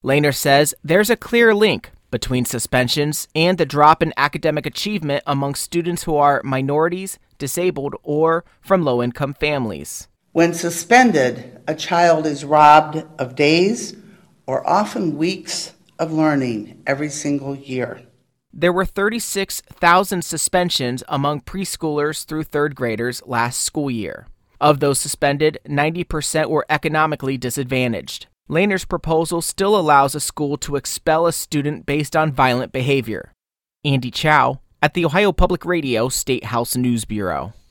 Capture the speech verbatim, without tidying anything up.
Lehner says there's a clear link between suspensions and the drop in academic achievement among students who are minorities, disabled, or from low-income families. When suspended, a child is robbed of days or often weeks of learning every single year. There were thirty-six thousand suspensions among preschoolers through third graders last school year. Of those suspended, ninety percent were economically disadvantaged. Lehner's proposal still allows a school to expel a student based on violent behavior. Andy Chow at the Ohio Public Radio State House News Bureau.